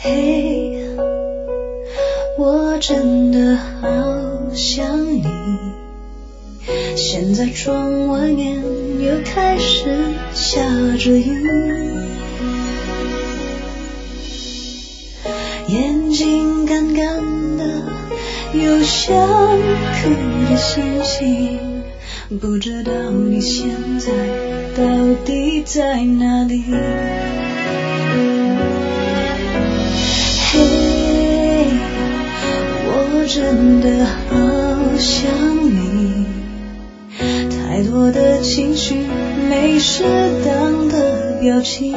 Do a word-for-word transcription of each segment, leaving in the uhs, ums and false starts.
嘿，我真的好想你。现在窗外面又开始下着雨，眼睛干干的，有想哭的心情，不知道你现在到底在哪里。嘿，我真的好想你，太多的情绪，没适当的表情，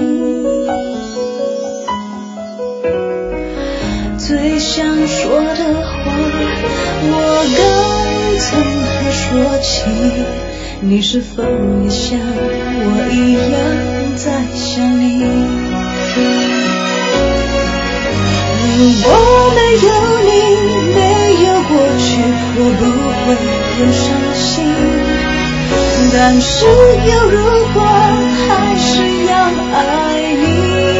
最想说的话我刚曾还说起，你是否也像我一样在想你？如果没有你，没有过去，我不会有伤心，但是有如果还是要爱你。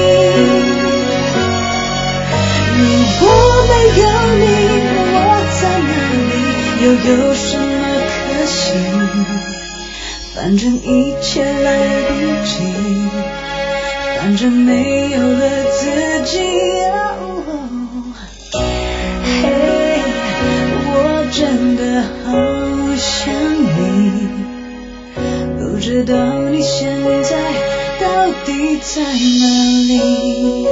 如果没有你，我在哪里，又有什么可惜，反正一切来不及，反正没有了自己。嘿，我真的好想你，不知道你现在到底在哪里。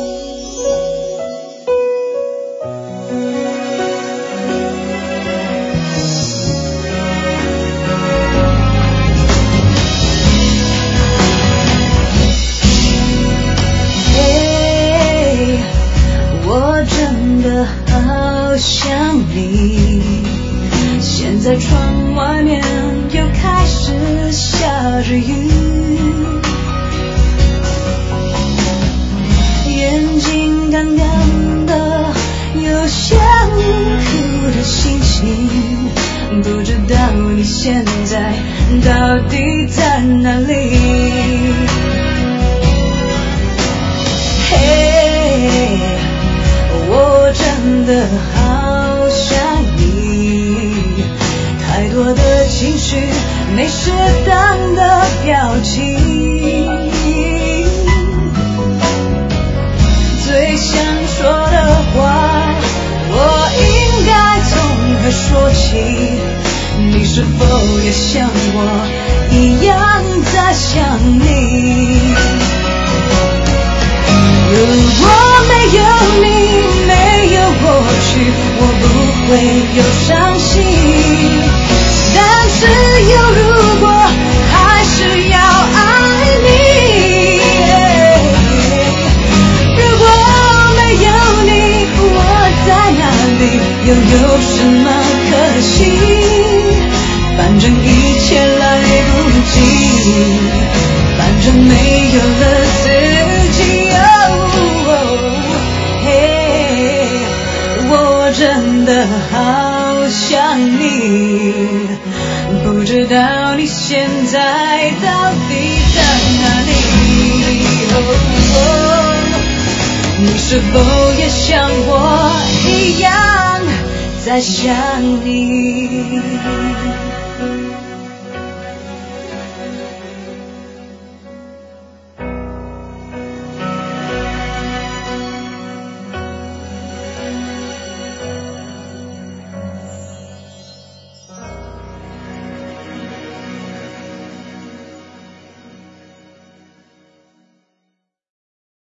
想你，现在窗外面又开始下着雨，眼睛干干的，有想哭的心情，不知道你现在到底在哪里。嘿，我真的好想你，太多的情绪，没适当的表情，最想说的话我应该从何说起，你是否也像我一样在想你？如果没有你，没有过去，我不会有伤心，但是有如果还是要爱你。如果没有你，我在哪里，又有什么可惜，反正一切来不及，反正没有了自己。真的好想你，不知道你现在到底在哪里。哦，你是否也像我一样在想你？